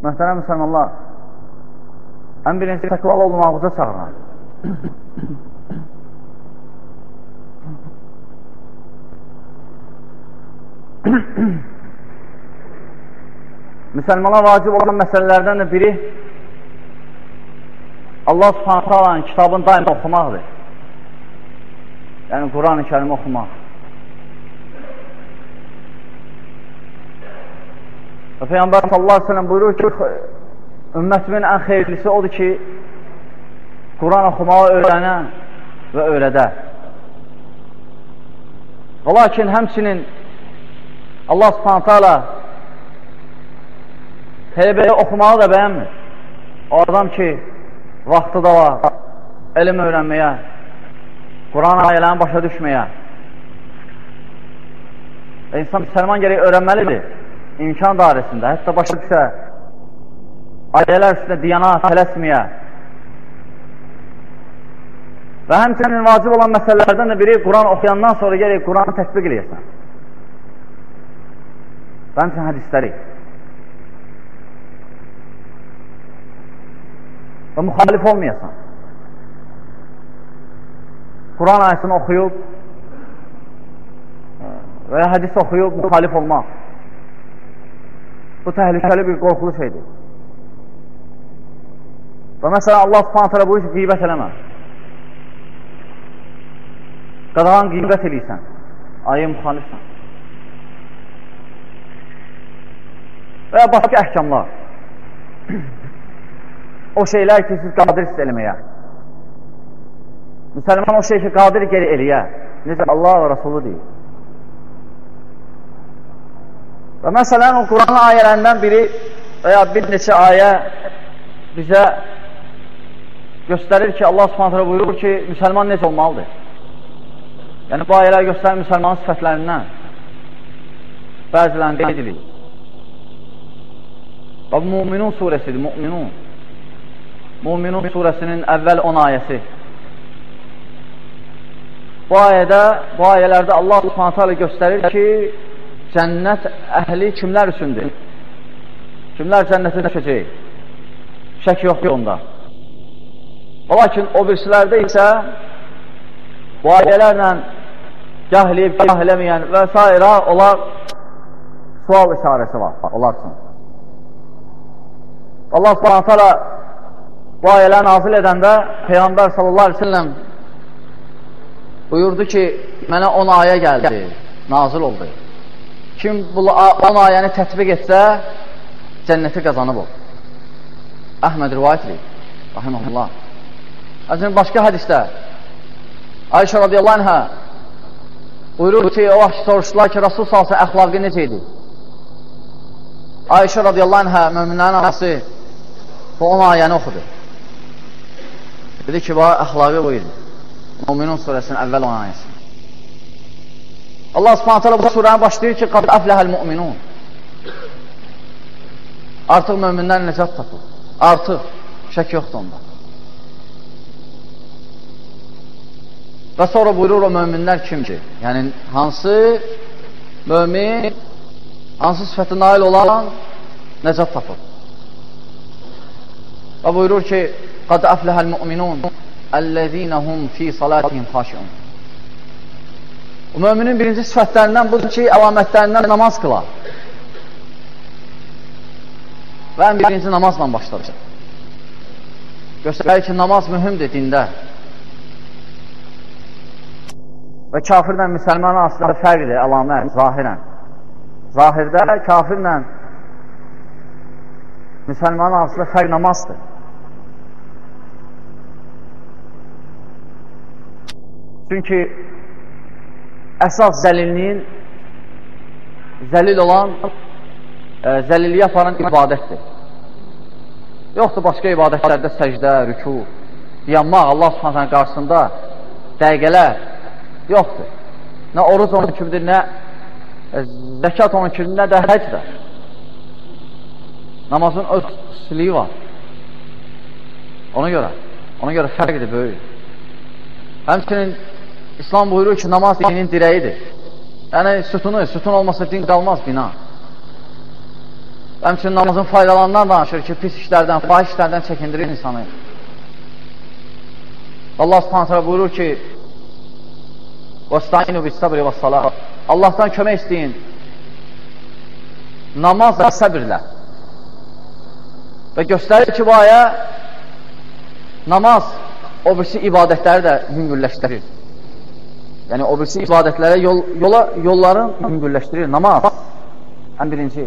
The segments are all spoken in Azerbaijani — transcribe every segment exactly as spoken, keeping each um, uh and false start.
Möhtərəm müsəlmanlar, ən birinci təqvalı olmağımıza çağıran. Müsəlmana vacib olan məsələlərdən də biri Allah Subhanahu taalanın kitabını daim oxumaqdır. Yəni, Quran-ı Kərimi oxumaq. Və Peyğəmbər sallallahu aleyhi ve sellem buyurur ki, ümmətimin ən xeyirlisi odur ki, Quran oxumağı öyrənə və öyrədə. Və lakin həmçinin Allah Subhanahu taala elə oxumağı da bəyənmir. O adam ki, vaxtı da var, elm öyrənməyə, Quran ayələrini başa düşməyə. Və insan müsəlman gərək öyrənməlidir, imkan dairəsində, hətta başa düşə, ayələr üstündə diyana tələsməyə. Və həmçinin vacib olan məsələlərdən də biri, Quran oxuyandan sonra gərək Quranı tətbiq eləyəsən. Və həmçinin hədisləri. Və müxalif olmayasan. Quran ayəsini oxuyub və ya hədis oxuyub müxalif olmaq. Bu təhlükəli bir qorxulu şeydir. Və məsələn, Allah Subhanahu taala buyurur ki, qeybət eləmə. Qadağan qeybət eləyirsən, ayə müxalifsən. Və ya başqa əhkamlar. O şeylər ki, siz qadirsiniz eləməyə. Müsəlman o şey ki, qadir geri eləyə. Necə Allah və Rasulü deyir. Və məsələn, o Quran ayələrindən biri və ya bir neçə ayə bizə göstərir ki, Allah Subhanahu buyurur ki, müsəlman necə olmalıdır? Yəni, bu ayələr göstərir müsəlmanın sifətlərindən. Bəzilərini qeyd edilir. Və Müminun surəsidir, Müminun. Müminun surəsinin əvvəl on ayəsi. Bu ayədə, bu ayələrdə Allah Subhanahu taala göstərir ki, cənnət əhli kimlər üçündür? Kimlər cənnətə düşəcək? Şək yoxdur onda. Lakin o birisilərdə isə bu ayələrlə gah eləyib, gah eləməyən və s. onlar sual işarəsi var, onlar üçün. Allah Subhanahu taala bu ayələri nazil edəndə Peyğəmbər sallallahu aleyhi ve sellem buyurdu ki, mənə on ayə gəldi, nazil oldu. Kim bu on ayəni tətbiq etsə, cənnəti qazanıb o. Əhməd rivayət edir, rahiməhullah. Əzinin başqa hədisdə Ayşə radiyallahu anhə buyurur ki, o vaxt soruşdular ki, Rasul sallallahu aleyhi ve sellem əxlaqı necə idi? Ayşə radiyallahu anhə, möminlərin anası bu on ayəni oxudu. Dedi ki, bu əxlaqı bu idi. Müminun surəsinin əvvəl on ayəsi. Allah Subhanahu taala bu surəni başlayır ki, qad əfləhəl müminun. Artıq möminlər nəcat tapır. Artıq şək yoxdur onda. Və sonra buyurur o möminlər kimdir? Yəni, hansı mömin, hansı sifəti nail olan nəcat tapır. Və buyurur ki, qad əfləhəl müminun əlləzinəhum fi salatihim xaşiun. O müminin birinci sifətlərindən budur ki, əlamətlərindən namaz qılar. Və ən birinci namazla başlayacaq. Göstərir ki, namaz mühümdür dində. Və kafirlə müsəlmanın arasında fərqdir, əlamət, zahirən. Zahirdə kafirlə müsəlmanın arasında fərq namazdır. Çünki əsas zəlilliyin zəlil olan e, zəlilliyə aparan ibadətdir. Yoxdur başqa ibadətlərdə səcdə, rüku, yanmaq Allah Subhanahu qarşısında dəqiqələr yoxdur. Nə oruc onun kimidir, nə zəkat onun kimidir, nə də həcdə. Namazın öz xüsusiyyəti var. Ona görə, ona görə fərqdir böyük. Həmçinin İslam buyurur ki, namaz dinin dirəyidir. Yəni, sütunu, sütun olmasa din qalmaz bina. Həmçinin namazın faydalarından danışır ki, pis işlərdən, fahiş işlərdən çəkindirir insanı. Allah subhanət hələ buyurur ki, وَاسْتَعِنُوا بِالصَّبْرِ وَالصَّلَاةِ Allahdan kömək istəyin, namaz və səbirlə. Və göstərir ki, bu ayə namaz o birisi ibadətləri də yüngülləşdirir. Yəni, o birisi ibadətlərə yol, yola, yolların yüngülləşdirir. Namaz, ən birinci.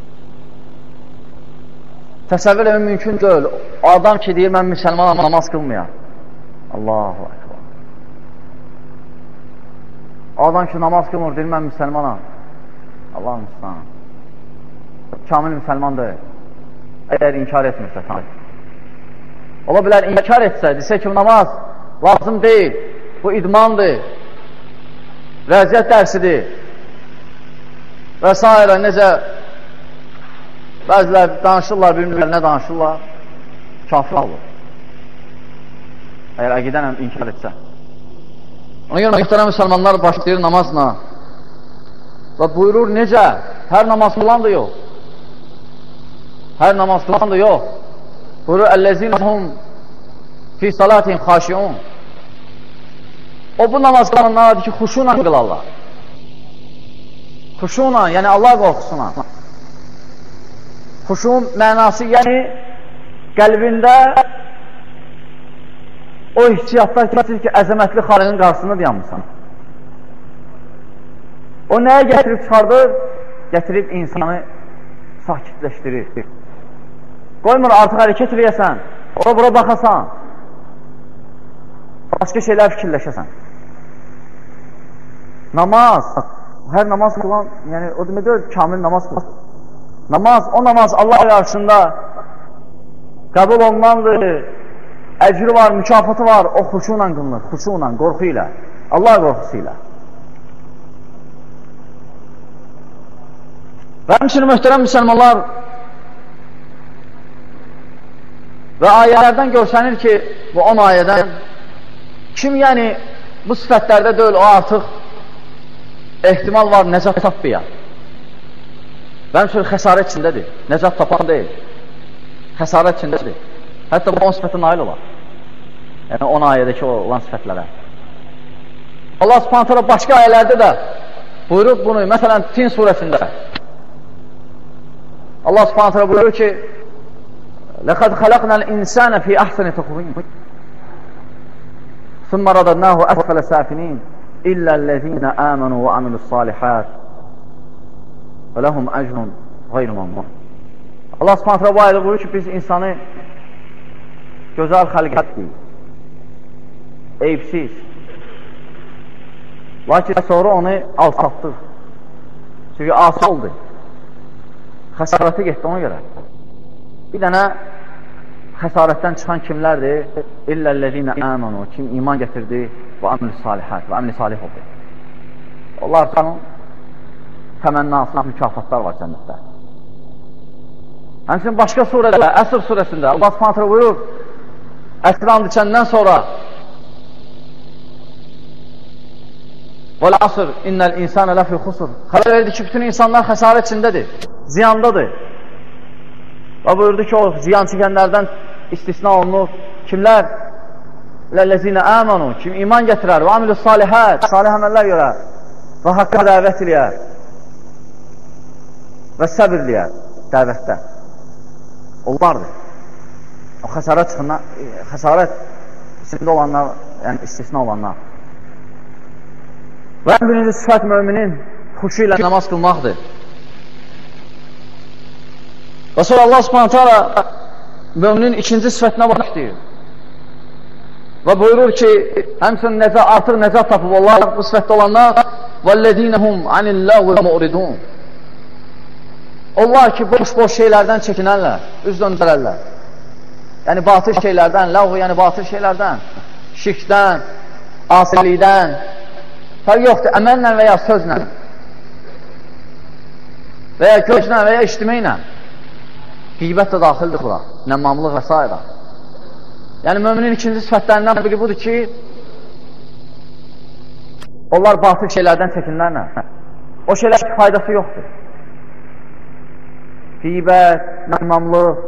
Təsəvvür emin mümkün deyil. Adam ki, deyir, mən müsəlmanam, namaz qılmıyor. Allahu Ekber. Adam ki, namaz qılmır, deyir, mən müsəlmanam. Allah müsəlman. Kamil müsəlmandır. Əgər inkar etmirsə, tanır. Ola bilər, inkar etsə, desə ki, namaz lazım deyil, bu idmandır, vəziyyət dərsidir və s. Necə bəzilər danışırlar, bilmirlər, nə danışırlar? Kafir olur. Əgər əqidənlə inkar etsə. Ona görə mühtərəm müsəlmanlar başlayır namazla və buyurur, necə? Hər namaz qılan da yox. Hər namaz qılan da yox. Buyurur, əl-ləzinəhum fi salatin xaşiun. O bu namaz qılanlardır ki, xuşuna qılarlar. Xuşuna, yəni Allah qorxusuna. Xuşun mənası, yəni qəlbində o hissiyatlar keçir ki, əzəmətli xalqın qarşısında dayanmışsan. O nəyə gətirib çıxardır? Gətirib insanı sakitləşdirir. Qoymur, artıq hərəkət eləyəsən, ora bura baxasan, başqa şeylər fikirləşəsən. Namaz, hər namaz qılan, yəni o demək deyil, kamil namaz qılan. Namaz, o namaz Allah qarşısında qəbul olunandır, əcri var, mükafatı var, o xuşuyla qılınır, xuşuyla, qorxu ilə, Allah qorxusu ilə. Və həmçinin möhtərəm müsəlmanlar, və ayələrdən görsənir ki, bu on ayədən kim yəni bu sifətlərdə deyil, o artıq ehtimal var, nəcat tapmaya. Və həmçinin xəsarət içindədir, nəcat tapan deyil, xəsarət içindədir. Hətta bu on sifətə nail olar. Yəni on ayədəki olan sifətlərə. Allah subhanət hələ başqa ayələrdə də buyurub bunu, məsələn, Tin surəsində. Allah subhanət hələ buyurur ki, لَقَدْ خَلَقْنَا الْإِنسَانَ فِي أَحْسَنِ تَقْوِيمٍ ثُمَّ رَدَدْنَاهُ أَسْفَلَ سَافِلِينَ إِلَّا الَّذِينَ آمَنُوا وَعَمِلُوا الصَّالِحَاتِ وَلَهُمْ أَجْرٌ غَيْرُ مَمْنُونٍ Allah subhanət hələ bu ayədə buyurur ki, biz insanı gözəl xəlqət deyil, eyibsiz. Lakin sonra onu alçaltdıq. Çünki asi oldu. Xəsarəti getdi ona görə. Bir dənə xəsarətdən çıxan kimlərdir? İlləl-ləzinə əmənu, kim iman gətirdi və əmli salihət, və əmli salih oldu. Onlar sanın təmənnasına mükafatlar var cənnətdə. Həmçinin başqa surədə, Əsr surəsində Allah subhanət hələ buyurur, Əsr and içəndən sonra Vəl-əsr innəl insənə ləfi xusur. Xəbər verdi ki, bütün insanlar xəsarət içindədir, ziyandadır. Və buyurdu ki, o ziyan çəkənlərdən istisna olunur. Kimlər? Ləl-ləzinə əmənu, kim iman gətirər, və amilü salihət, salih əməllər görər, və haqqa dəvət eləyər, və səbir eləyər dəvətdə. Onlardır. O xəsarət çıxından, xəsarət içində olanlar, yəni istisna olanlar. Və ən birinci sifət müminin xuşu ilə namaz qılmaqdır. Və sonra Allah subhanətə alə müminin ikinci sifətinə başlayır. Və buyurur ki, həmçinin necə, artıq nəcat tapıb onlar bu sifətdə olanlar وَالَّذِينَهُمْ عَنِ اللَّهُ وَمُعْرِدُونَ Onlar ki, boş-boş şeylərdən çəkinərlər, üz döndərərlər. Yəni, batıl şeylərdən, ləğu, yəni batıl şeylərdən, şirkdən, asilikdən, fərq yoxdur, əməllə və ya sözlə, və ya gözlə və ya iştiməklə. Qeybət də daxildir bura, nəmmamlıq və s. Yəni, müminin ikinci sifətlərindən biri budur ki, onlar batıl şeylərdən çəkinlərlə. O şeylər ki, faydası yoxdur. qeybət, namamlıq,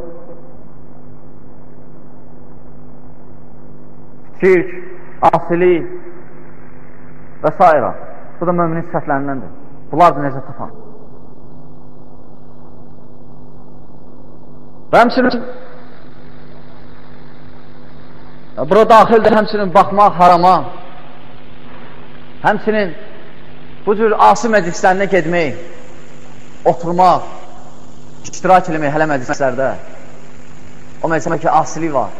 şirk, asilik və s. Bu da müminin sifətlərindəndir. Bunlar da necə tapan. Və həmçinin bura daxildir həmçinin baxmaq harama, həmçinin bu cür asi məclislərinə gedmək, oturmaq, iştirak eləmək hələ məclislərdə. O məclislərdə ki, asilik var.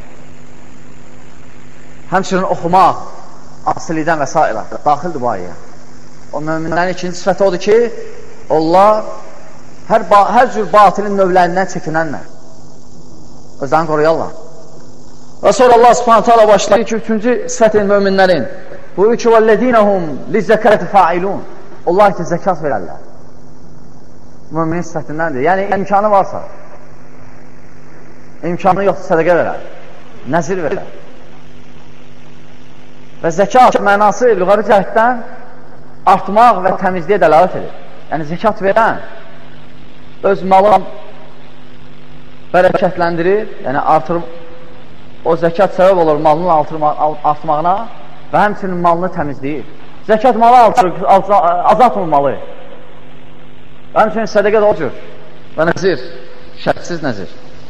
Həmçinin oxumaq, asilikdən və s. daxildir bu ayəyə. O möminlərin ikinci sifəti odur ki, onlar hər, hər cür batilin növlərindən çəkinənlər. Özlərini qoruyarlar. Və sonra Allah subhanətə alə başlayır ki, üçüncü sifətin möminlərin buyurur ki, وَالَّذِينَهُمْ لِزَّكَرَةِ فَاعِلُونَ Onlar ki, zəkat verərlər. Müminin sifətindəndir. Yəni, imkanı varsa, imkanı yoxdur, sədəqə verər, nəzir verər. Və zəkat mənası lüğəvi cəhətdən artmaq və təmizliyə dəlalət edir. Yəni, zəkat verən öz malını bərəkətləndirir, yəni artır, o zəkat səbəb olur malının artmağına və həmçinin malını təmizləyir. Zəkat malı artır, azaltılmalı. Və həmçinin sədəqə də o cür və nəzir, şərtsiz nəzir.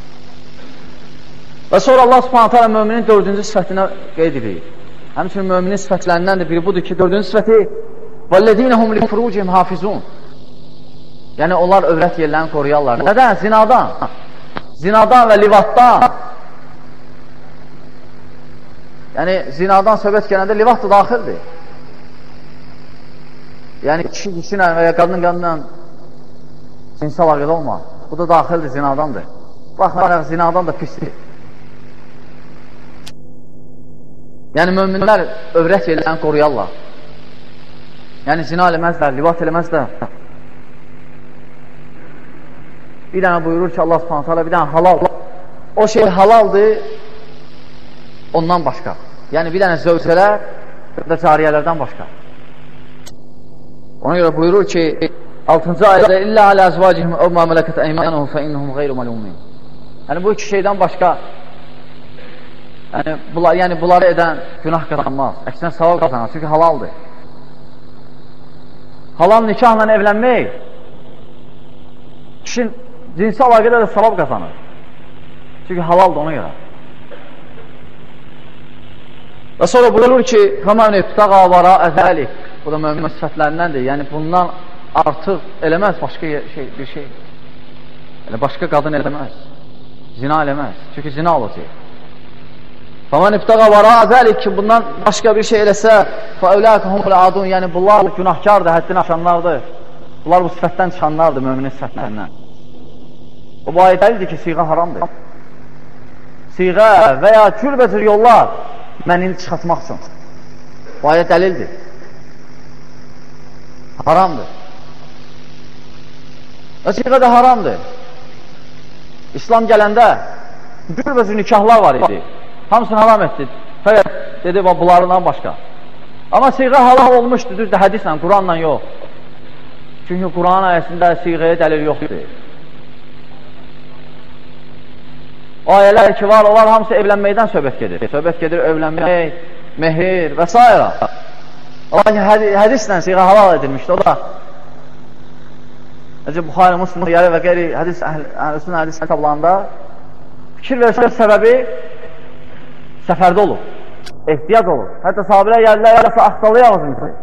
Və sonra Allah subhanətə alə müminin dördüncü sifətinə qeyd edir. Həmçinin müminin sifətlərindən də biri budur ki, dördüncü sifəti وَالَّذِينَهُمْ لِفُرُوجِهِمْ حَافِظُونَ Yəni, onlar övrət yerlərini qoruyarlar. Nədən? Zinadan. Zinadan və livatdan. Yəni, zinadan söhbət gələndə livat da daxildir. Yəni, kişi kişi ilə və ya qadın qadınla cinsi əlaqədə olmaz. Bu da daxildir, zinadandır. Baxmayaraq, zinadan da pisdir. Yəni, möminlər övrət yerlərini qoruyarlar. Yəni, zina eləməzlər, livat eləməzlər. Bir dənə buyurur ki, Allah subhanətə alə, bir dənə halal. O şey halaldır ondan başqa. Yəni, bir dənə zövcələr və cariyələrdən başqa. Ona görə buyurur ki, altıncı ayədə İllə alə əzvacihim əv mə mələkət əymənuhu fə innəhum qeyru məlumin. Yəni, bu iki şeydən başqa, yəni, bunlar, yəni, bunları edən günah qazanmaz. Əksinə savab qazanır, çünki halaldır. Halal nikahla evlənmək kişinin cinsi əlaqədə də savab qazanır. Çünki halaldır ona görə. Və sonra buyurur ki, Həmən ibtağa vara əzəlik. Bu da mömin sifətlərindəndir. Yəni, bundan artıq eləməz başqa şey, bir şey. Yəni, başqa qadın eləməz. Zina eləməz. Çünki zina olacaq. Həmən ibtağa vara əzəlik ki, bundan başqa bir şey eləsə, fəəvləkə humul adun. Yəni, bunlar günahkardır, həddini aşanlardır. Bunlar bu sifətdən çıxanlardır, möminin sifətlərindən. O, bu ayət dəlildir ki, siğə haramdır. Siğə və ya cürbəcür yollar mənini çıxartmaq üçün. Bu ayət dəlildir. Haramdır. Və siğə də haramdır. İslam gələndə cürbəcür nikahlar var idi. Hamısını haram etdi. Fəqət dedi, bunlarından başqa. Amma siğə halal olmuşdur, düzdür, hədislə, Quranla yox. Çünki Quran ayəsində siğəyə dəlil yoxdur. O ayələr ki var, onlar hamısı evlənməkdən söhbət gedir. Söhbət gedir, evlənmək, mehir və s. Allah ki, hədislə siğə halal edilmişdir. O da necə Buxari, Müslim, Yəri və qeyri hədis, əhlüsün hədis kitablarında fikir versə səbəbi səfərdə olur, ehtiyac olur. Hətta sahabilər gəlirlər, yarasa axtalayaq özümüzü.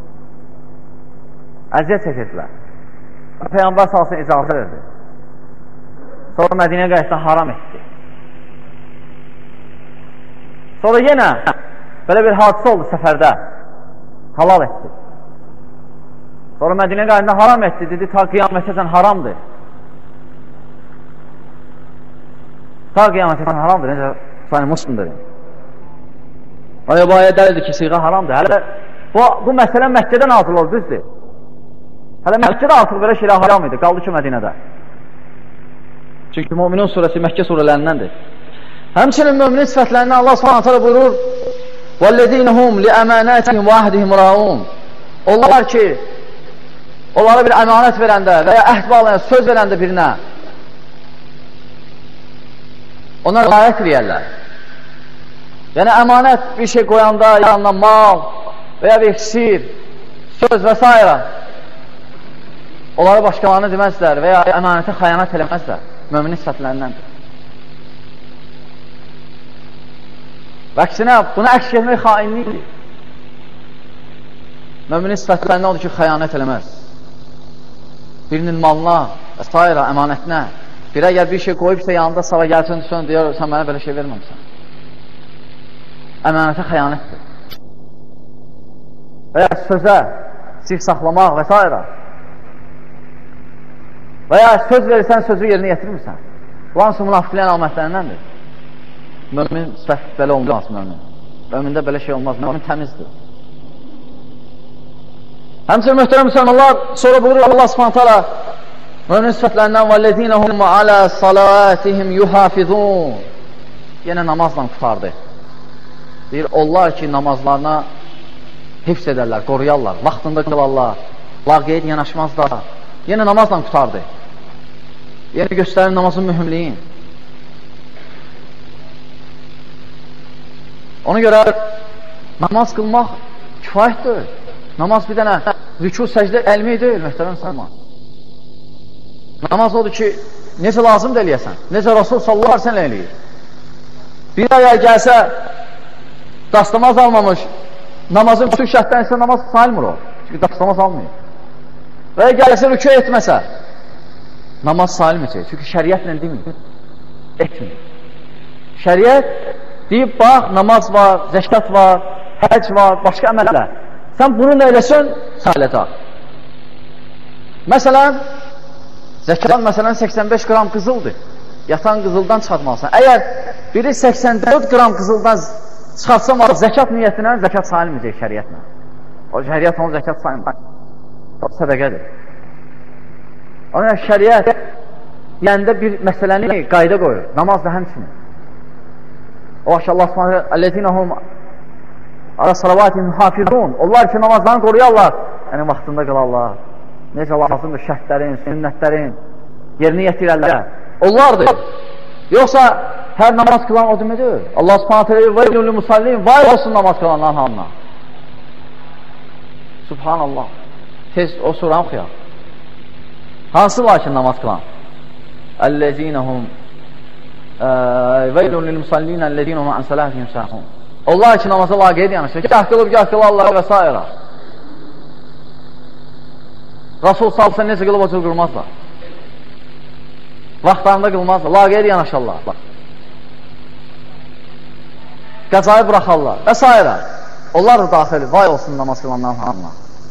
Əziyyət çəkirdilər. Peyğəmbər salsın icazə verdi. Sonra Mədinəyə qayıtdan haram etdi. Sonra yenə belə bir hadisə oldu səfərdə. Halal etdi. Sonra Mədinəyə qayıtdan haram etdi. Dedi, ta qiyamətəcən haramdır. Ta qiyamətəcən haramdır. Necə sani Müslimdir. Ona bu ayə dəlildir ki, siğə haramdır. Hələ bu, bu məsələ Məkkədə nazil oldu, düzdür. Hələ Məkkədə artıq belə şeylər haram idi, qaldı ki, Mədinədə. Çünki Müminun surəsi Məkkə surələrindəndir. Həmçinin müminin sifətlərindən Allah subhanətə alə buyurur وَالَّذِينَ هُمْ لِأَمَانَاتِهِمْ وَأَهْدِهِمْ رَاُونَ Onlar ki, onlara bir əmanət verəndə və ya əhd bağlayan söz verəndə birinə onlar rayət eləyərlər. Yəni, əmanət bir şey qoyanda, yanına mal və ya bir sir, söz və s. onları başqalarına deməzlər və ya əmanətə xəyanət eləməzlər. Möminin sifətlərindəndir. Və əksinə, buna əks etmək xainlikdir. Möminin sifətlərindən odur ki, xəyanət eləməz. Birinin malına və s. əmanətinə bir əgər bir şey qoyubsa yanında sava gəlsin, düşün, deyər, sən mənə belə şey verməmsən. Əmanətə xəyanətdir. Və ya sözə sir saxlamaq və s. Və ya söz verirsən, sözü yerinə yetirmirsən. Bu hansı münafiqlərin almətlərindəndir. Mömin sifət belə olmaz, mömin. Mömində belə şey olmaz, mömin təmizdir. Həmçinin möhtərəm müsəlmanlar, sonra buyurur Allah Subhanahu taala mömin sifətlərindən vəllezînehum alə salâtihim yuhafizûn. Yenə namazla qutardı. Deyir, onlar ki, namazlarına hifz edərlər, qoruyarlar, vaxtında qılarlar, lağqeyd yanaşmazlar. Yenə namazla qutardı. Yenə göstərir namazın mühümliyin. Ona görə namaz qılmaq kifayətdir. Namaz bir dənə rükû səcdə elmi deyil, möhtərəm müsəlman. Namaz odur ki, necə lazımdır eləyəsən, necə Rasul sallallahu əleyhi və səlləm eləyir. Bir əgər gəlsə, dastamaz almamış, namazın bütün şərtdən isə namaz sayılmır o. Çünki dastamaz almıyor. Və ya gəlsə rükû etməsə, namaz sayılmayacaq. Çünki şəriətlə demir, etmir. Şəriət deyib, bax, namaz var, zəkat var, həc var, başqa əməllər. Sən bunu nə eləsən, sayılacaq. Məsələn, zəkat məsələn səksən beş qram qızıldır. Yatan qızıldan çıxartmalısan. Əgər biri səksən dörd qram qızıldan çıxartsam, zəkat niyyətinə zəkat sayılmayacaq şəriətlə. O şəriət onu zəkat sayılmayacaq. O sədəqədir. Ona şəriət deyəndə bir məsələni qayda qoyur. Namaz da həmçinin. O vaxt Allah Subhanahu əlləzinəhum ala salavatihim hafizun. Onlar ki, namazlarını qoruyarlar. Yəni, vaxtında qılarlar. Necə lazımdır şərtlərin, sünnətlərin yerini yetirərlər. Onlardır. Yoxsa hər namaz qılan o deməkdir. Allah Subhanahu teala veylül musallin, vay olsun namaz qılanların halına. Subhanallah. Tez o suranı oxuyaq. Hansı var ki namaz qılan? Əlləzinəhum veylül musallin əlləzinəhum an salatihim sahun. Onlar ki namaza laqeyd yanaşır. Gah qılıb, gah qılarlar və s. Rasul salsa necə qılıb o cür qılmazlar. Vaxtlarında qılmazlar, laqeyd yanaşarlar. Qəzayı buraxarlar və s. Onlar da daxili, vay olsun namaz qılanların halına.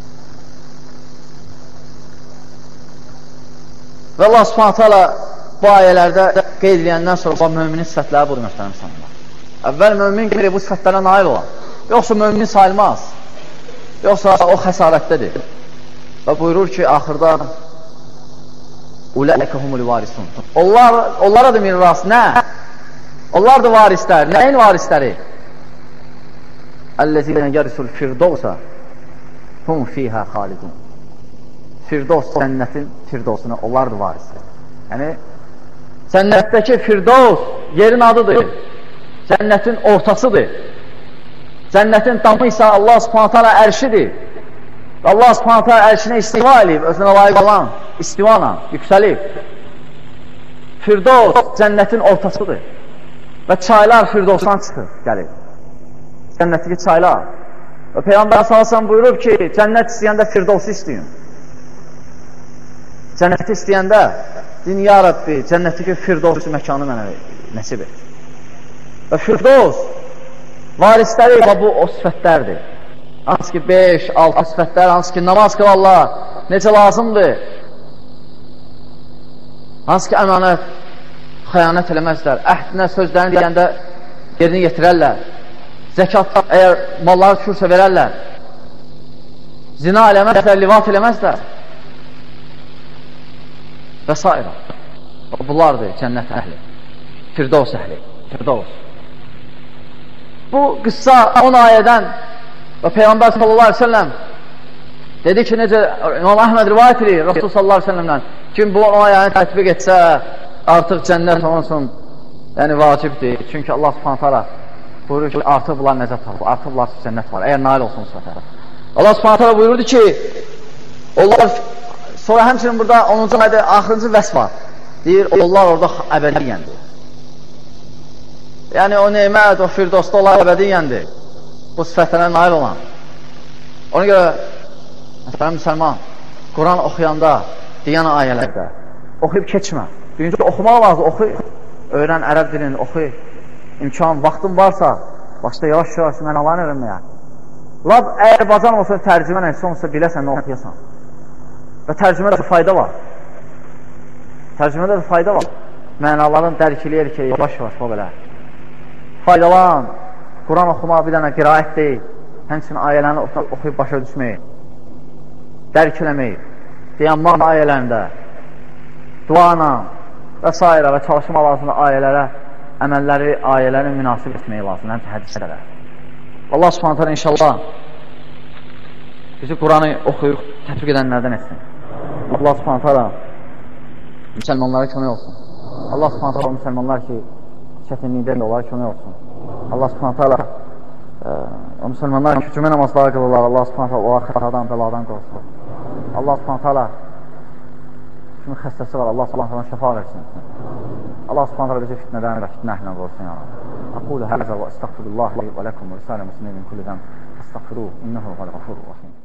Və Allah Subhanahu taala bu ayələrdə qeyd edəndən sonra bu müminin sifətləri budur, möhtərəm müsəlmanlar. Əvvəl mömin gəlir bu sifətlərə nail olan. Yoxsa müminin sayılmaz. Yoxsa o xəsarətdədir. Və buyurur ki, axırda Uləikə humul varisun. Onlar, onlara da miras. Nə? Onlar da varislər. Nəyin varisləri? Əlləzinə gərisul firdovsa hum fiyhə xalidun. Firdovs, cənnətin firdovsuna onlar da varislər. Yəni, cənnətdəki firdovs yerin adıdır. Cənnətin ortasıdır. Cənnətin damı isə Allah Subhanahu taala ərşidir. Allah Subhanahu taala ərşinə istiva eləyib, özünə layiq olan istivanla yüksəlib. Firdovs cənnətin ortasıdır. Və çaylar firdovsdan çıxır, gəlir. Cənnətdəki çaylar. Və Peyğəmbər sallallahu buyurub ki, cənnət istəyəndə firdovsu istəyin. Cənnəti istəyəndə din, ya Rabbi, cənnətdəki firdovsu məkanı mənə nəsib et. Və firdovs varisləri bu o sifətlərdir. Hansı ki beş altı sifətlər, hansı ki namaz qılarlar, necə lazımdır. Hansı ki əmanət, xəyanət eləməzlər, əhdinə, sözlərini deyəndə yerini yetirərlər. Zəkat, əgər malları düşürsə verərlər. Zina eləməzlər, livat eləməzlər. Və s. Bunlardır cənnət əhli, firdovs əhli, firdovs. Bu qıssa on ayədən və Peyğəmbər sallallahu aleyhi ve sellem dedi ki, necə İmam Əhməd rivayət edir Rasul sallallahu aleyhi ve sellemdən, kim bu on ayəni tətbiq etsə, artıq cənnət olsun, Yəni, vacibdir. Çünki Allah subhanət hala buyurur ki, artıq bunlar nəcət var, artıq bunlar cənnət var, əgər nail olsun sifətə. Allah subhanət hala buyururdu ki, onlar, sonra həmçinin burada onuncu ayda axırıncı vəsf var. Deyir, onlar orada əbədiyyəndir. Yəni, o neymət, o firdosda onlar əbədiyyəndir. Bu sifətlərə nail olan. Ona görə, məsələn, müsəlman, Quran oxuyanda, deyən ayələrdə, oxuyub keçmə. Birinci, oxumaq lazım, oxuy. Öyrən ərəb dilini, oxuy. İmkan, vaxtın varsa, başda yavaş-yavaş mənalarını öyrənməyə. Lab, əgər bacan olsa, tərcümə nə isə olsa, biləsən, nə oxuyasan. Və tərcümədə fayda var. Tərcümədə də fayda var. Mənaların dərkiləyir ki, yavaş-yavaş, o belə. Faydalan, Quran oxumaq bir dənə qiraət deyil. Həmçinin ayələrini oxuyub başa düşməyib. Dərk eləməyib. Deyən man ayələrində, duana və s. və çalışma lazımda ayələrə, əməlləri, ayələri münasib etmək lazım, həmçə hədislərə. Allah subhanət hala inşallah bizi Quranı oxuyub tətbiq edənlərdən etsin. Allah subhanət hala müsəlmanlara kömək olsun. Allah subhanət hala müsəlmanlar ki, çətinlikdən də onlara kömək olsun. Allah subhanət hala o müsəlmanlar ki, cümə namazları qılırlar. Allah subhanət hala onlara xətadan, bəladan qorusun. Allah subhanət hala kimin xəstəsi var, Allah subhanət hala şəfa versin. Allah subhanət hala bizi fitnədən və fitnə əhlindən qorusun. Aqulu həzə və estəğfirullah və ləkum və risalə müslimin min kulli zəm. Estəğfiruh, innəhu qal-ğafurur rahim.